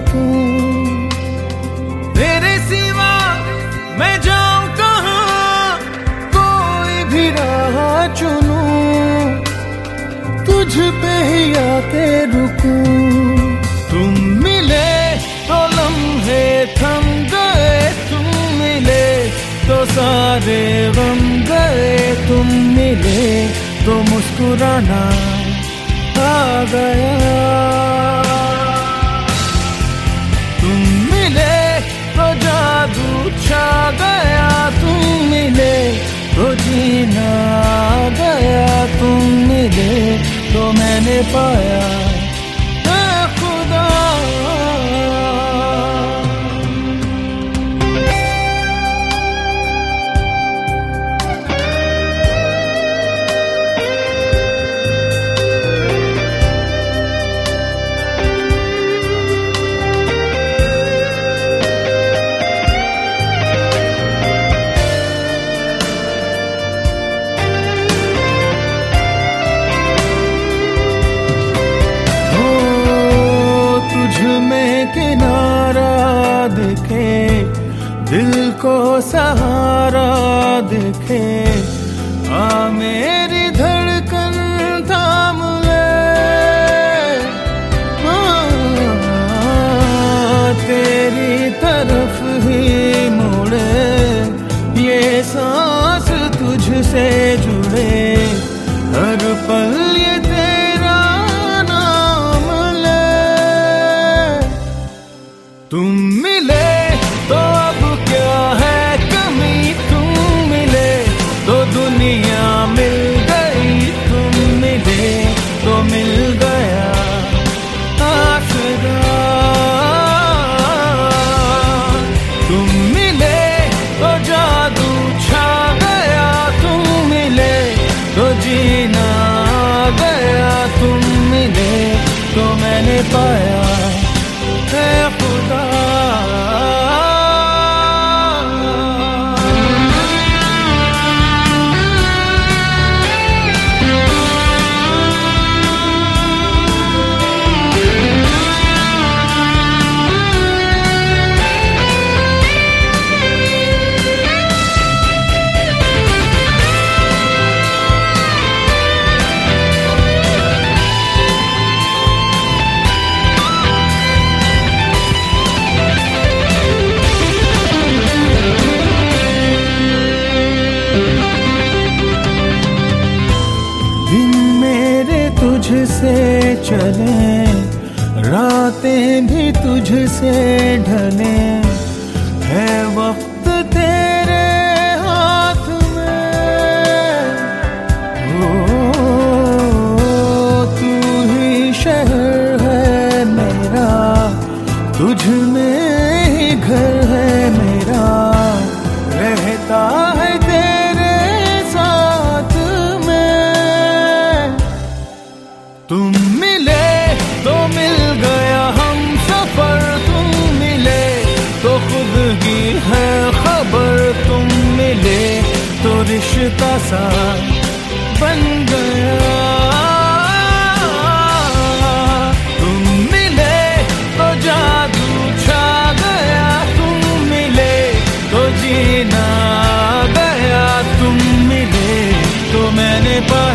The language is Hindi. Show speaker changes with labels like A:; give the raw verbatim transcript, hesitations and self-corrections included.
A: सुकून। तेरे सिवा मैं जाऊं कहाँ, कोई भी राह चुनूं, तुझ पे ही आके रुकूं। तुम मिले तो लम्हे थम गए, तुम मिले तो सारे गम गए, तुम मिले तो मुस्कुराना आ गया। तुम मिले तो जादू छा गया, तुम मिले तो जीना आ गया, तुम मिले तो मैंने पाया ऐ खुदा। किनारा देखे दिल को सहारा देखे, आ मेरी धड़कन थाम ले, तेरी तरफ ही मुड़े ये सांस तुझसे जुड़े, हर पल ये तेरा नाम ले। तुम मिले तो अब क्या है कमी, तुम मिले तो दुनिया मिल गई, तुम मिले तो मिल गया आसरा। तुम मिले तो जादू छा गया, तुम मिले तो जीना आ गया, तुम मिले तो मैंने पाया ऐ खुदा। तुझसे चले, रातें भी तुझसे ढले, है वक्त तेरे हाथ में। ओ तू ही शहर है मेरा, तुझ में ही घर है मेरा, रहता है तेरे साथ में। तुम मिले तो मिल गया हम सफर, तुम मिले तो खुद की है खबर, तुम मिले तो रिश्ता सा बन गया। तुम मिले तो जादू छा गया, तुम मिले तो जीना आ गया, तुम मिले तो मैंने पाया